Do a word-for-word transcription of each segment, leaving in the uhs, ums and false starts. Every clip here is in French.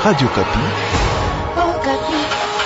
Radio Kapi. Oh, Kapi.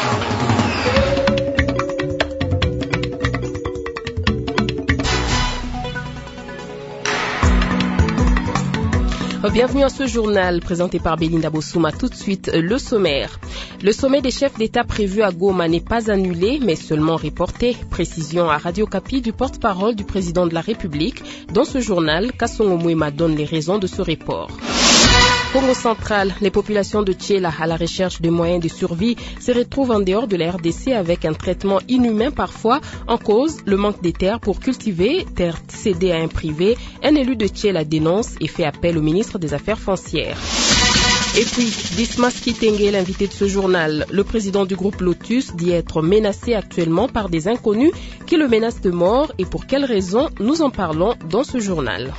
Bienvenue à ce journal présenté par Belinda Bossouma. Tout de suite, le sommaire. Le sommet des chefs d'État prévu à Goma n'est pas annulé, mais seulement reporté. Précision à Radio Kapi du porte-parole du président de la République. Dans ce journal, Kassongo Mouema donne les raisons de ce report. Congo central, les populations de Tchéla à la recherche de moyens de survie se retrouvent en dehors de la R D C avec un traitement inhumain parfois. En cause, le manque de terres pour cultiver, terres cédées à un privé. Un élu de Tchéla dénonce et fait appel au ministre des Affaires foncières. Et puis, Dismas Kitenge, l'invité de ce journal, le président du groupe Lotus, dit être menacé actuellement par des inconnus qui le menacent de mort. Et pour quelles raisons, nous en parlons dans ce journal.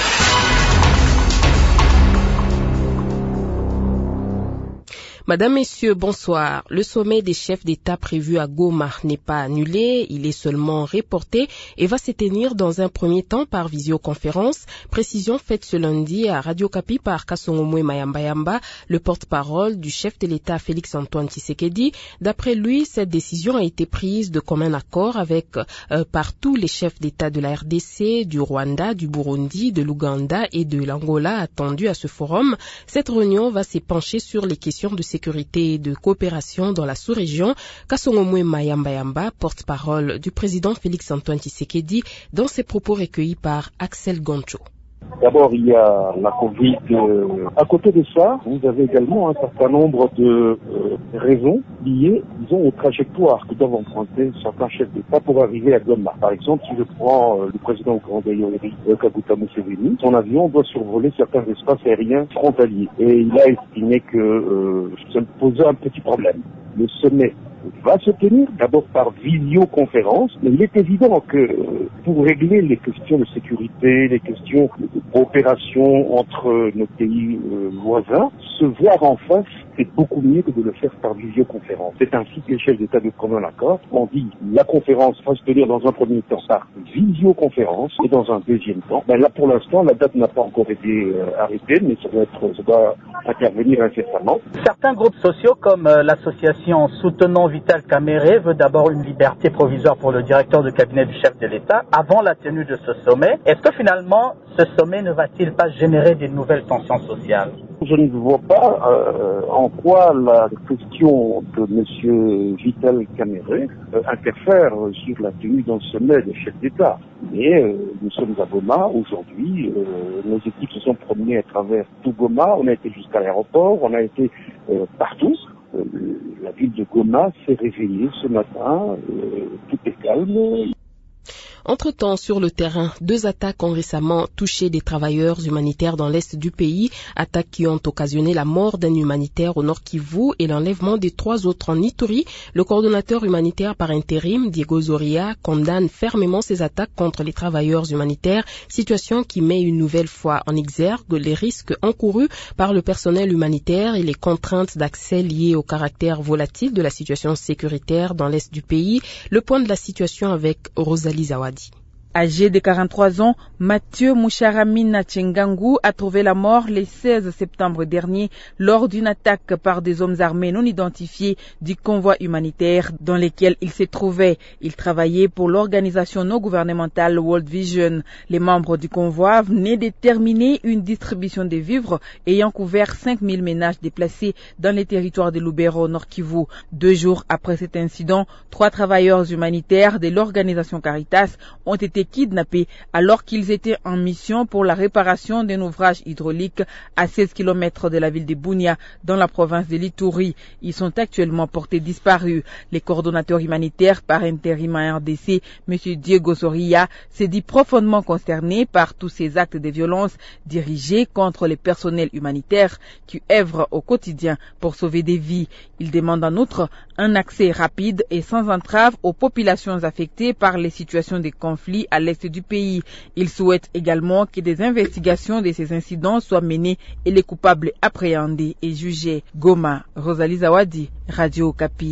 Madame, Messieurs, bonsoir. Le sommet des chefs d'État prévu à Goma n'est pas annulé, il est seulement reporté et va se tenir dans un premier temps par visioconférence. Précision faite ce lundi à Radio Kapi par Kassongo Mouema Yamba, le porte-parole du chef de l'État Félix Antoine Tshisekedi. D'après lui, cette décision a été prise de commun accord avec euh, par tous les chefs d'État de la R D C, du Rwanda, du Burundi, de l'Ouganda et de l'Angola attendus à ce forum. Cette réunion va se pencher sur les questions de sécurité et de coopération dans la sous-région. Kassongo Mouema Yamba, porte-parole du président Félix Antoine Tshisekedi, dans ses propos recueillis par Axel Goncho. D'abord, il y a la Covid. Euh, à côté de ça, vous avez également un certain nombre de euh, raisons liées, disons, aux trajectoires que doivent emprunter certains chefs d'État pour arriver à Goma. Par exemple, si je prends euh, le président ougandais Yoweri Kaguta Museveni, son avion doit survoler certains espaces aériens frontaliers. Et il a estimé que euh, ça posait un petit problème. Le sommet va se tenir d'abord par visioconférence, mais il est évident que pour régler les questions de sécurité, les questions de coopération entre nos pays euh, voisins, se voir en face, c'est beaucoup mieux que de le faire par visioconférence. C'est ainsi que les chefs d'État de commun accord ont dit la conférence va se tenir dans un premier temps par visioconférence et dans un deuxième temps. Ben là, pour l'instant, la date n'a pas encore été euh, arrêtée, mais ça doit, être, ça doit intervenir incessamment. Certains groupes sociaux, comme euh, l'association Soutenons Vital Kamere, veut d'abord une liberté provisoire pour le directeur de cabinet du chef de l'État avant la tenue de ce sommet. Est-ce que finalement, ce sommet ne va-t-il pas générer de nouvelles tensions sociales? Je ne vois pas euh, en quoi la question de M. Vital Kamere euh, interfère sur la tenue d'un sommet des chefs d'État. Mais euh, nous sommes à Goma aujourd'hui, euh, nos équipes se sont promenées à travers tout Goma, on a été jusqu'à l'aéroport, on a été euh, partout. Euh, la ville de Goma s'est réveillée ce matin, euh, tout est calme. Entre-temps, sur le terrain, deux attaques ont récemment touché des travailleurs humanitaires dans l'est du pays, attaques qui ont occasionné la mort d'un humanitaire au Nord Kivu et l'enlèvement des trois autres en Ituri. Le coordonnateur humanitaire par intérim, Diego Zoria, condamne fermement ces attaques contre les travailleurs humanitaires, situation qui met une nouvelle fois en exergue les risques encourus par le personnel humanitaire et les contraintes d'accès liées au caractère volatile de la situation sécuritaire dans l'est du pays. Le point de la situation avec Rosalie Zawadi. Âgé de quarante-trois ans, Mathieu Moucharamina Tchengangu a trouvé la mort le seize septembre dernier lors d'une attaque par des hommes armés non identifiés du convoi humanitaire dans lequel il se trouvait. Il travaillait pour l'organisation non gouvernementale World Vision. Les membres du convoi venaient de terminer une distribution de vivres ayant couvert cinq mille ménages déplacés dans les territoires de Lubero, Nord Kivu. Deux jours après cet incident, trois travailleurs humanitaires de l'organisation Caritas ont été kidnappés alors qu'ils étaient en mission pour la réparation d'un ouvrage hydraulique à seize kilomètres de la ville de Bunia dans la province de l'Ituri. Ils sont actuellement portés disparus. Les coordonnateurs humanitaires par intérim en R D C, M. Diego Zoria, s'est dit profondément concerné par tous ces actes de violence dirigés contre les personnels humanitaires qui œuvrent au quotidien pour sauver des vies. Il demande en outre un accès rapide et sans entrave aux populations affectées par les situations de conflit à l'est du pays. Il souhaite également que des investigations de ces incidents soient menées et les coupables appréhendés et jugés. Goma, Rosalie Zawadi, Radio Kapi.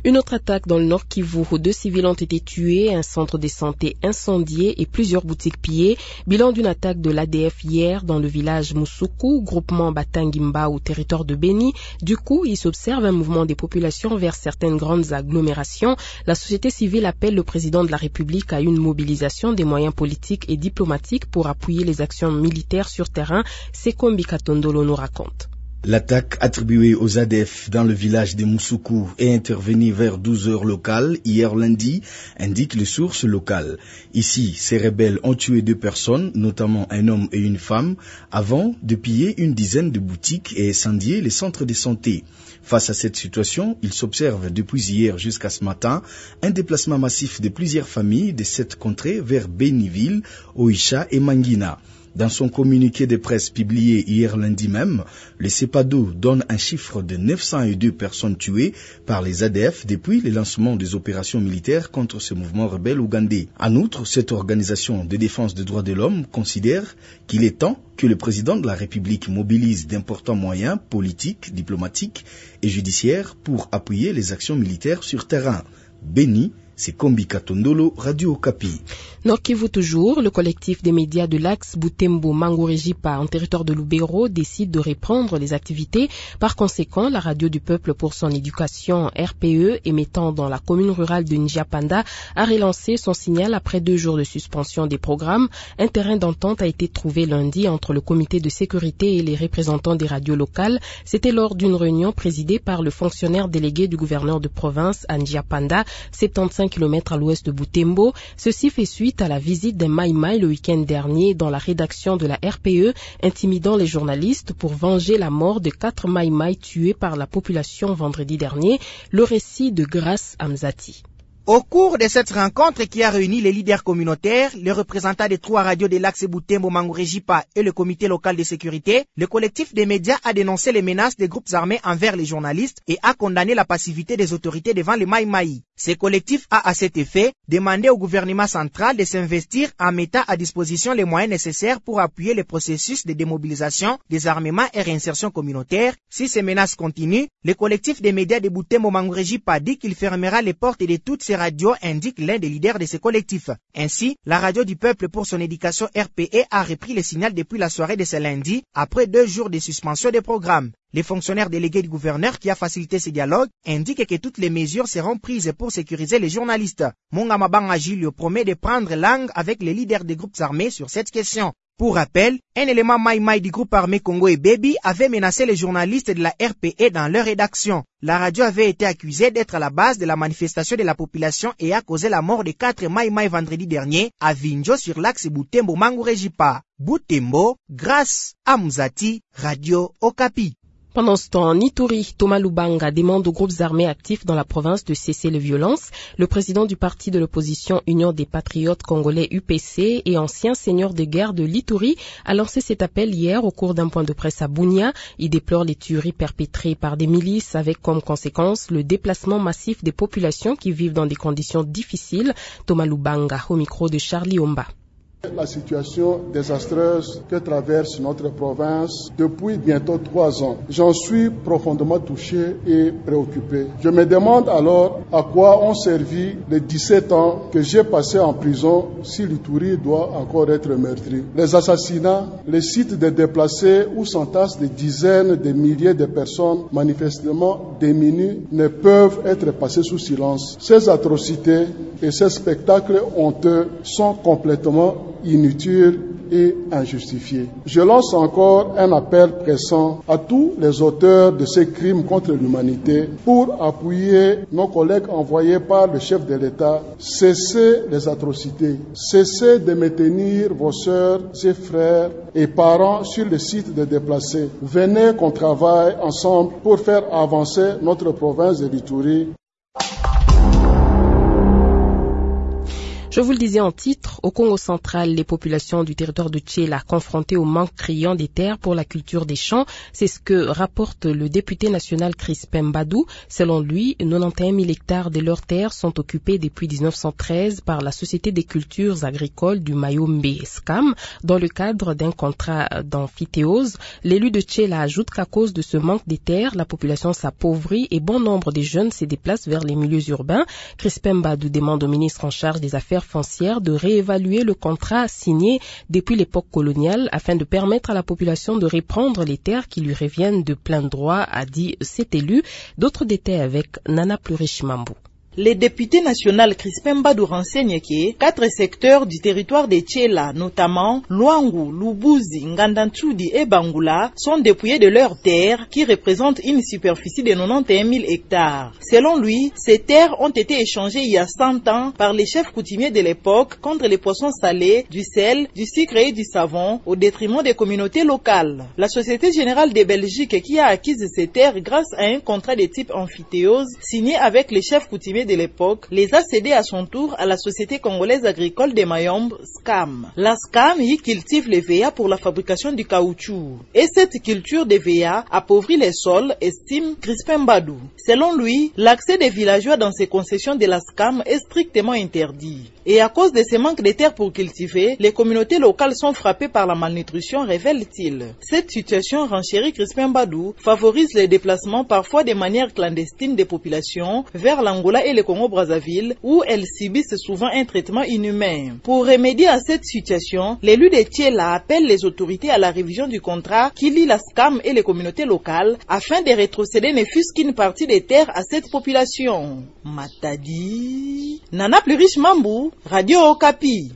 Une autre attaque dans le Nord Kivu où deux civils ont été tués, un centre de santé incendié et plusieurs boutiques pillées. Bilan d'une attaque de l'A D F hier dans le village Musuku, groupement Batangimba au territoire de Beni. Du coup, il s'observe un mouvement des populations vers certaines grandes agglomérations. La société civile appelle le président de la République à une mobilisation des moyens politiques et diplomatiques pour appuyer les actions militaires sur terrain. Sekombi Katondolo nous raconte. L'attaque attribuée aux A D F dans le village de Musuku est intervenue vers douze heures locales hier lundi, indiquent les sources locales. Ici, ces rebelles ont tué deux personnes, notamment un homme et une femme, avant de piller une dizaine de boutiques et incendier les centres de santé. Face à cette situation, il s'observe depuis hier jusqu'à ce matin un déplacement massif de plusieurs familles de cette contrée vers Beniville, Oicha et Mangina. Dans son communiqué de presse publié hier lundi même, le CEPADO donne un chiffre de neuf cent deux personnes tuées par les A D F depuis le lancement des opérations militaires contre ce mouvement rebelle ougandais. En outre, cette organisation de défense des droits de l'homme considère qu'il est temps que le président de la République mobilise d'importants moyens politiques, diplomatiques et judiciaires pour appuyer les actions militaires sur terrain. Béni, c'est Kombi Katondolo, Radio Okapi. Nord Kivu toujours, le collectif des médias de l'axe Butembo Mangorejipa en territoire de Lubero décide de reprendre les activités. Par conséquent, la radio du peuple pour son éducation R P E, émettant dans la commune rurale de Njiapanda, a relancé son signal après deux jours de suspension des programmes. Un terrain d'entente a été trouvé lundi entre le comité de sécurité et les représentants des radios locales. C'était lors d'une réunion présidée par le fonctionnaire délégué du gouverneur de province à Njiapanda, soixante-quinze kilomètres à l'ouest de Butembo. Ceci fait suite à la visite des Mai Mai le week-end dernier dans la rédaction de la R P E, intimidant les journalistes pour venger la mort de quatre Mai Mai tués par la population vendredi dernier. Le récit de Grace Amzati. Au cours de cette rencontre qui a réuni les leaders communautaires, les représentants des trois radios de l'axe Butembo Mangorejipa et le comité local de sécurité, le collectif des médias a dénoncé les menaces des groupes armés envers les journalistes et a condamné la passivité des autorités devant les Mai Mai. Ce collectif a à cet effet demandé au gouvernement central de s'investir en mettant à disposition les moyens nécessaires pour appuyer le processus de démobilisation, désarmement et réinsertion communautaire. Si ces menaces continuent, le collectif des médias de Butembo Mangorejipa dit qu'il fermera les portes de toutes ces radios, indique l'un des leaders de ce collectif. Ainsi, la radio du peuple pour son éducation R P E a repris le signal depuis la soirée de ce lundi, après deux jours de suspension des programmes. Les fonctionnaires délégués du gouverneur qui a facilité ce dialogue indiquent que toutes les mesures seront prises pour sécuriser les journalistes. Mongamabanga Julio promet de prendre langue avec les leaders des groupes armés sur cette question. Pour rappel, un élément Mai Mai du groupe armé Congo et Baby avait menacé les journalistes de la R P E dans leur rédaction. La radio avait été accusée d'être à la base de la manifestation de la population et a causé la mort de quatre Mai Mai vendredi dernier à Vinjo sur l'axe Butembo Mangorejipa. Butembo, grâce à Mzati, Radio Okapi. Pendant ce temps, en Ituri, Thomas Lubanga demande aux groupes armés actifs dans la province de cesser les violences. Le président du parti de l'opposition Union des Patriotes Congolais U P C et ancien seigneur de guerre de l'Ituri a lancé cet appel hier au cours d'un point de presse à Bunia. Il déplore les tueries perpétrées par des milices avec comme conséquence le déplacement massif des populations qui vivent dans des conditions difficiles. Thomas Lubanga au micro de Charlie Omba. La situation désastreuse que traverse notre province depuis bientôt trois ans. J'en suis profondément touché et préoccupé. Je me demande alors à quoi ont servi les dix-sept ans que j'ai passés en prison si l'Ituri doit encore être meurtri. Les assassinats, les sites de déplacés où s'entassent des dizaines de milliers de personnes manifestement démunies ne peuvent être passés sous silence. Ces atrocités et ces spectacles honteux sont complètement inutiles et injustifiés. Je lance encore un appel pressant à tous les auteurs de ces crimes contre l'humanité pour appuyer nos collègues envoyés par le chef de l'État. Cessez les atrocités, cessez de maintenir vos sœurs et frères et parents sur le site de déplacés. Venez qu'on travaille ensemble pour faire avancer notre province de l'Ituri. Je vous le disais en titre, au Congo central, les populations du territoire de Tchéla confrontées au manque criant des terres pour la culture des champs, c'est ce que rapporte le député national Crispin Mbadou. Selon lui, quatre-vingt-onze mille hectares de leurs terres sont occupés depuis dix-neuf cent treize par la Société des cultures agricoles du Mayombe S C A M dans le cadre d'un contrat d'amphithéose. L'élu de Tchéla ajoute qu'à cause de ce manque des terres, la population s'appauvrit et bon nombre des jeunes se déplacent vers les milieux urbains. Crispin Mbadou demande au ministre en charge des affaires foncières de réévaluer le contrat signé depuis l'époque coloniale afin de permettre à la population de reprendre les terres qui lui reviennent de plein droit, a dit cet élu. D'autres détails avec Nana Plurish-Mambou. Le député national Crispin Mbadou renseigne que quatre secteurs du territoire de Tchéla, notamment Luangu, Lubuzi, Ngandantsudi et Bangula, sont dépouillés de leurs terres qui représentent une superficie de quatre-vingt-onze mille hectares. Selon lui, ces terres ont été échangées il y a cent ans par les chefs coutumiers de l'époque contre les poissons salés, du sel, du sucre et du savon au détriment des communautés locales. La Société Générale de Belgique qui a acquis ces terres grâce à un contrat de type amphithéose signé avec les chefs coutumiers de l'époque, les a cédés à son tour à la Société congolaise agricole de Mayombe S C A M. La S C A M y cultive les V A pour la fabrication du caoutchouc. Et cette culture des V A appauvrit les sols, estime Crispin Mbadou. Selon lui, l'accès des villageois dans ces concessions de la S C A M est strictement interdit. Et à cause de ce manque de terres pour cultiver, les communautés locales sont frappées par la malnutrition, révèle-t-il. Cette situation, renchérit Crispin Mbadou, favorise les déplacements parfois de manière clandestine des populations vers l'Angola et le Congo-Brazzaville, où elles subissent souvent un traitement inhumain. Pour remédier à cette situation, l'élu de Tchéla appelle les autorités à la révision du contrat qui lie la S C A M et les communautés locales afin de rétrocéder ne fût-ce qu'une partie des terres à cette population. Matadi, Nana Plurish-Mambou, Radio Okapi.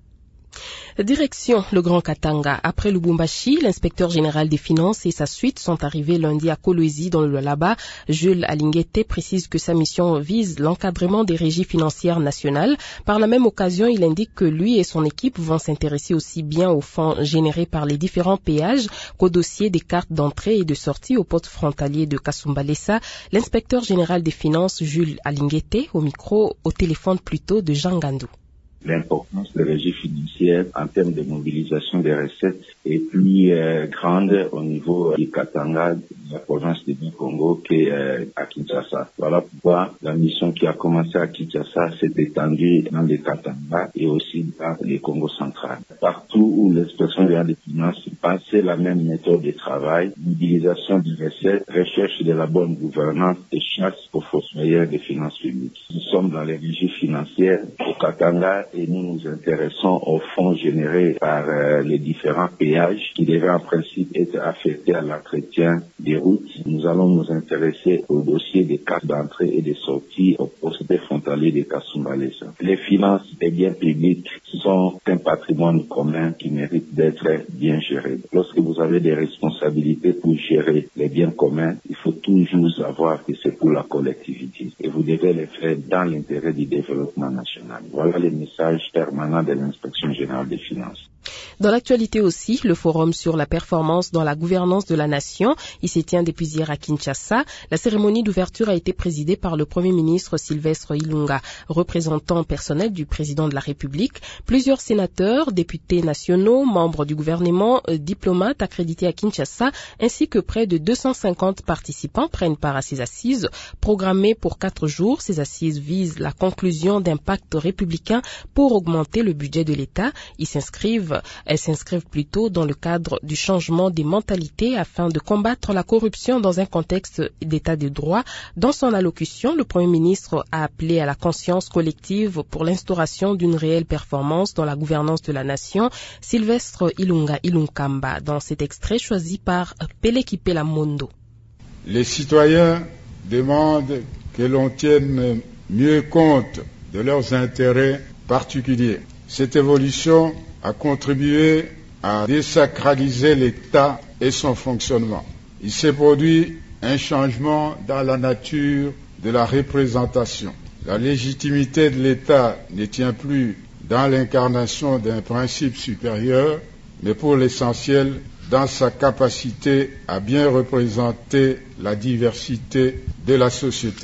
Direction le Grand Katanga. Après Lubumbashi, l'inspecteur général des finances et sa suite sont arrivés lundi à Kolwezi dans le Laba. Jules Alinguete précise que sa mission vise l'encadrement des régies financières nationales. Par la même occasion, il indique que lui et son équipe vont s'intéresser aussi bien aux fonds générés par les différents péages qu'au dossier des cartes d'entrée et de sortie au poste frontalier de Kasumbalesa. L'inspecteur général des finances, Jules Alinguete, au micro, au téléphone plutôt de Jean Gandou. L'importance des régies financières en termes de mobilisation des recettes est plus euh, grande au niveau du Katanga, de la province du Congo, qu'à euh, Kinshasa. Voilà pourquoi la mission qui a commencé à Kinshasa s'est étendue dans le Katanga et aussi dans le Congo central. Partout où l'inspection générale des finances passe, c'est la même méthode de travail, mobilisation des recettes, recherche de la bonne gouvernance et chasse aux fossoyeurs des finances publiques. Nous sommes dans les régies financières au Katanga et nous nous intéressons aux fonds générés par euh, les différents péages qui devaient en principe être affectés à l'entretien des routes. Nous allons nous intéresser au dossier des cartes d'entrée et de sortie au poste frontalier de Kasumbalesa. Les finances des biens publics sont un patrimoine commun qui mérite d'être bien géré. Lorsque vous avez des responsabilités pour gérer les biens communs, il faut toujours savoir que c'est pour la collectivité et vous devez les faire dans l'intérêt du développement national. Voilà les messages permanents de l'inspection générale des finances. Dans l'actualité aussi, le forum sur la performance dans la gouvernance de la nation, il se tient depuis hier à Kinshasa. La cérémonie d'ouverture a été présidée par le Premier ministre Sylvestre Ilunga, représentant personnel du président de la République. Plusieurs sénateurs, députés nationaux, membres du gouvernement, euh, diplomates accrédités à Kinshasa, ainsi que près de deux cent cinquante participants prennent part à ces assises. Programmées pour quatre jours, ces assises visent la conclusion d'un pacte républicain pour augmenter le budget de l'État. Ils s'inscrivent Elles s'inscrivent plutôt dans le cadre du changement des mentalités afin de combattre la corruption dans un contexte d'état de droit. Dans son allocution, le Premier ministre a appelé à la conscience collective pour l'instauration d'une réelle performance dans la gouvernance de la nation. Sylvestre Ilunga Ilunkamba, dans cet extrait choisi par Pelekipela Mondo. Les citoyens demandent que l'on tienne mieux compte de leurs intérêts particuliers. Cette évolution a contribué à désacraliser l'État et son fonctionnement. Il s'est produit un changement dans la nature de la représentation. La légitimité de l'État ne tient plus dans l'incarnation d'un principe supérieur, mais pour l'essentiel dans sa capacité à bien représenter la diversité de la société.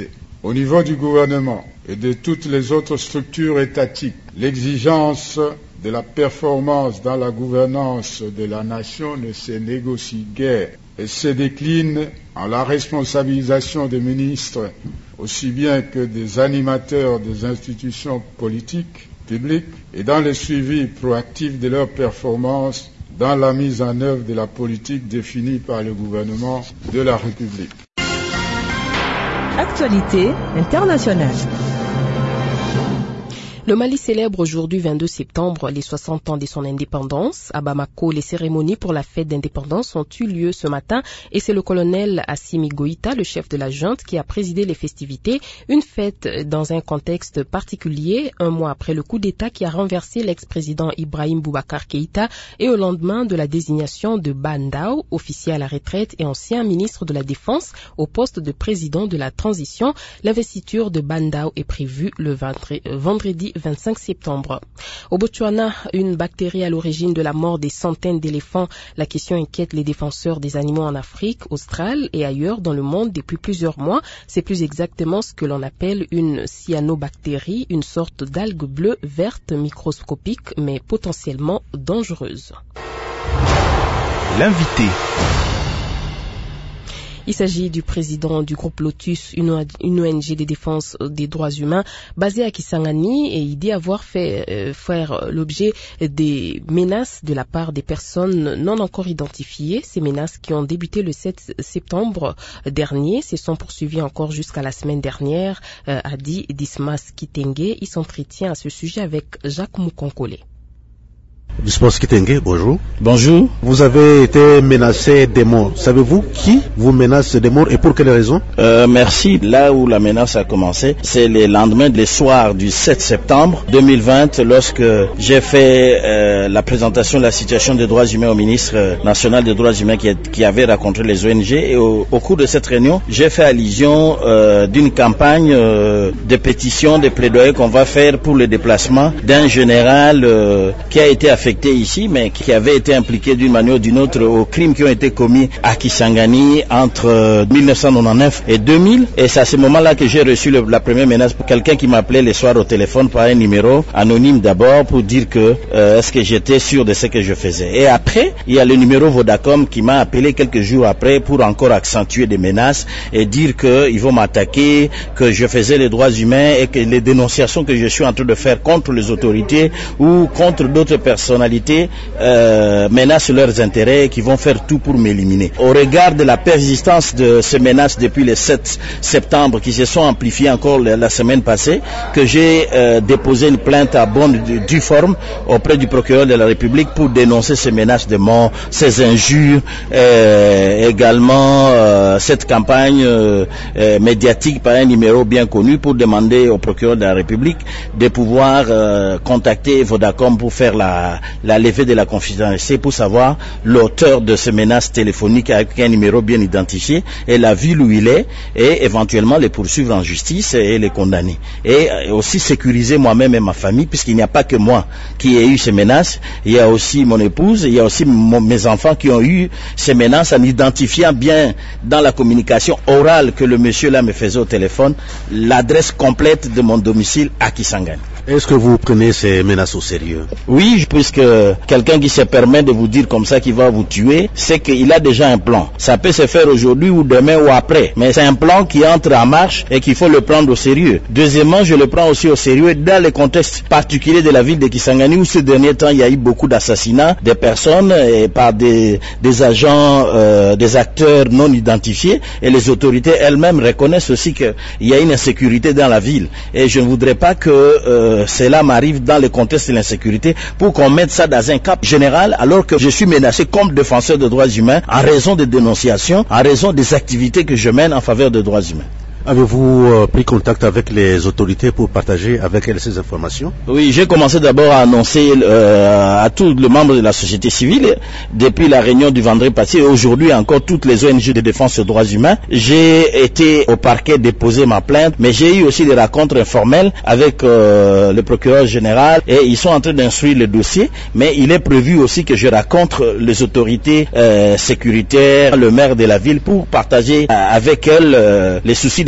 au niveau du gouvernement et de toutes les autres structures étatiques, l'exigence de la performance dans la gouvernance de la nation ne se négocie guère et se décline en la responsabilisation des ministres aussi bien que des animateurs des institutions politiques publiques et dans le suivi proactif de leurs performances dans la mise en œuvre de la politique définie par le gouvernement de la République. Actualité internationale. Le Mali célèbre aujourd'hui vingt-deux septembre les soixante ans de son indépendance. À Bamako, les cérémonies pour la fête d'indépendance ont eu lieu ce matin et c'est le colonel Assimi Goïta, le chef de la junte, qui a présidé les festivités. Une fête dans un contexte particulier, un mois après le coup d'État qui a renversé l'ex-président Ibrahim Boubacar Keïta et au lendemain de la désignation de Bandao, officier à la retraite et ancien ministre de la Défense, au poste de président de la transition. L'investiture de Bandao est prévue le vendredi vingt-cinq septembre. Au Botswana, une bactérie à l'origine de la mort des centaines d'éléphants. La question inquiète les défenseurs des animaux en Afrique, australe et ailleurs dans le monde depuis plusieurs mois. C'est plus exactement ce que l'on appelle une cyanobactérie, une sorte d'algue bleue verte microscopique mais potentiellement dangereuse. L'invité. Il s'agit du président du groupe Lotus, une O N G de défense des droits humains basée à Kisangani, et il dit avoir fait euh, faire l'objet des menaces de la part des personnes non encore identifiées. Ces menaces qui ont débuté le sept septembre dernier se sont poursuivies encore jusqu'à la semaine dernière, euh, a dit Dismas Kitenge. Il s'entretient à ce sujet avec Jacques Moukonkole. Dismas Kitenge, bonjour. Bonjour. Vous avez été menacé de mort. Savez-vous qui vous menace de mort et pour quelle raison? euh, Merci. Là où la menace a commencé, c'est le lendemain, le soir du sept septembre deux mille vingt, lorsque j'ai fait euh, la présentation de la situation des droits humains au ministre national des droits humains qui, qui avait rencontré les O N G. Et au, au cours de cette réunion, j'ai fait allusion euh, d'une campagne euh, de pétition, de plaidoyer qu'on va faire pour le déplacement d'un général euh, qui a été affecté ici, mais qui avait été impliqué d'une manière ou d'une autre aux crimes qui ont été commis à Kisangani entre mille neuf cent quatre-vingt-dix-neuf et deux mille. Et c'est à ce moment-là que j'ai reçu le, la première menace pour quelqu'un qui m'appelait le soir au téléphone par un numéro anonyme d'abord pour dire que euh, est-ce que j'étais sûr de ce que je faisais. Et après, il y a le numéro Vodacom qui m'a appelé quelques jours après pour encore accentuer des menaces et dire qu'ils vont m'attaquer, que je faisais les droits humains et que les dénonciations que je suis en train de faire contre les autorités ou contre d'autres personnes Euh, menacent leurs intérêts et qui vont faire tout pour m'éliminer. Au regard de la persistance de ces menaces depuis le sept septembre qui se sont amplifiées encore la, la semaine passée, que j'ai euh, déposé une plainte à bonne due forme auprès du procureur de la République pour dénoncer ces menaces de mort, ces injures, euh, également euh, cette campagne euh, euh, médiatique par un numéro bien connu pour demander au procureur de la République de pouvoir euh, contacter Vodacom pour faire la la levée de la confidentialité pour savoir l'auteur de ces menaces téléphoniques avec un numéro bien identifié et la ville où il est et éventuellement les poursuivre en justice et les condamner. Et aussi sécuriser moi-même et ma famille puisqu'il n'y a pas que moi qui ai eu ces menaces, il y a aussi mon épouse, il y a aussi mon, mes enfants qui ont eu ces menaces en identifiant bien dans la communication orale que le monsieur là me faisait au téléphone l'adresse complète de mon domicile à Kisangani. Est-ce que vous prenez ces menaces au sérieux? Oui, puisque quelqu'un qui se permet de vous dire comme ça qu'il va vous tuer, c'est qu'il a déjà un plan. Ça peut se faire aujourd'hui ou demain ou après, mais c'est un plan qui entre en marche et qu'il faut le prendre au sérieux. Deuxièmement, je le prends aussi au sérieux dans le contexte particulier de la ville de Kisangani où ces derniers temps il y a eu beaucoup d'assassinats des personnes et par des, des agents, euh, des acteurs non identifiés, et les autorités elles-mêmes reconnaissent aussi qu'il y a une insécurité dans la ville. Et je ne voudrais pas que euh, cela m'arrive dans le contexte de l'insécurité pour qu'on mette ça dans un cap général alors que je suis menacé comme défenseur des droits humains en raison des dénonciations, en raison des activités que je mène en faveur des droits humains. Avez-vous euh, pris contact avec les autorités pour partager avec elles ces informations? Oui, j'ai commencé d'abord à annoncer euh, à tous les membres de la société civile depuis la réunion du vendredi passé et aujourd'hui encore toutes les O N G de défense des droits humains. J'ai été au parquet déposer ma plainte, mais j'ai eu aussi des rencontres informelles avec euh, le procureur général et ils sont en train d'instruire le dossier, mais il est prévu aussi que je rencontre les autorités euh, sécuritaires, le maire de la ville pour partager euh, avec elles euh, les soucis de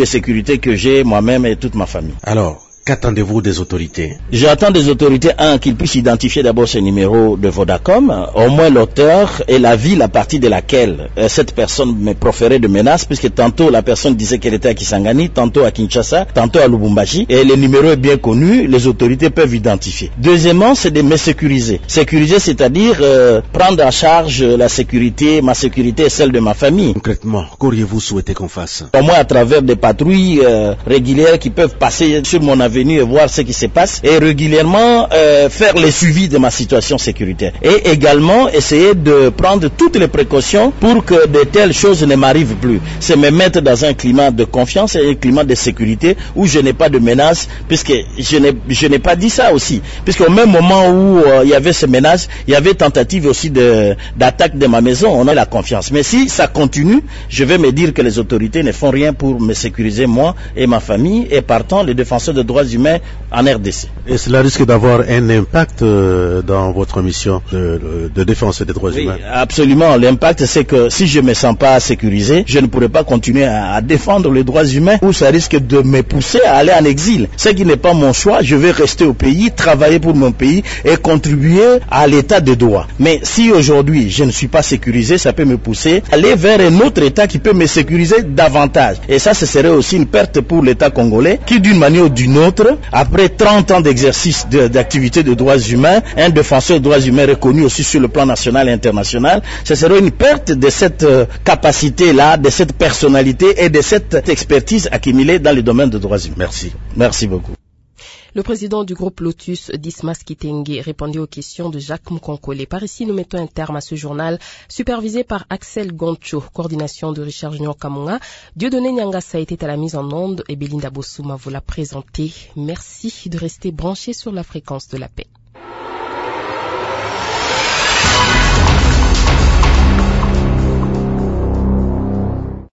sécurité que j'ai moi-même et toute ma famille. Alors, qu'attendez-vous des autorités? J'attends des autorités, un, qu'ils puissent identifier d'abord ce numéro de Vodacom, au moins l'auteur et la ville à partir de laquelle euh, cette personne me proférait de menaces, puisque tantôt la personne disait qu'elle était à Kisangani, tantôt à Kinshasa, tantôt à Lubumbashi, et le numéro est bien connu, les autorités peuvent identifier. Deuxièmement, c'est de me sécuriser. Sécuriser, c'est-à-dire euh, prendre en charge la sécurité, ma sécurité et celle de ma famille. Concrètement, qu'auriez-vous souhaité qu'on fasse? Au moins à travers des patrouilles euh, régulières qui peuvent passer sur mon avenir venir voir ce qui se passe et régulièrement euh, faire le suivi de ma situation sécuritaire. Et également essayer de prendre toutes les précautions pour que de telles choses ne m'arrivent plus. C'est me mettre dans un climat de confiance et un climat de sécurité où je n'ai pas de menaces, puisque je n'ai, je n'ai pas dit ça aussi. Puisqu'au même moment où euh, il y avait ces menaces, il y avait tentative aussi de, d'attaque de ma maison, on a la confiance. Mais si ça continue, je vais me dire que les autorités ne font rien pour me sécuriser moi et ma famille, et partant les défenseurs de droits humains en R D C. Et cela risque d'avoir un impact euh, dans votre mission de, de, de défense des droits oui, humains? Absolument. L'impact, c'est que si je ne me sens pas sécurisé, je ne pourrai pas continuer à, à défendre les droits humains, ou ça risque de me pousser à aller en exil. Ce qui n'est pas mon choix, je vais rester au pays, travailler pour mon pays et contribuer à l'état de droit. Mais si aujourd'hui je ne suis pas sécurisé, ça peut me pousser à aller vers un autre état qui peut me sécuriser davantage. Et ça, ce serait aussi une perte pour l'état congolais qui, d'une manière ou d'une autre, après trente ans d'exercice de, d'activité de droits humains, un défenseur de droits humains reconnu aussi sur le plan national et international, ce serait une perte de cette euh, capacité-là, de cette personnalité et de cette expertise accumulée dans le domaine des droits humains. Merci. Merci beaucoup. Le président du groupe Lotus, Dismas Kitenge, répondait aux questions de Jacques Mkonkole. Par ici, nous mettons un terme à ce journal, supervisé par Axel Goncho, coordination de Richard Junior Kamunga. Dieudonné Nyangasa était à la mise en onde et Belinda Bossouma vous l'a présenté. Merci de rester branché sur la fréquence de la paix.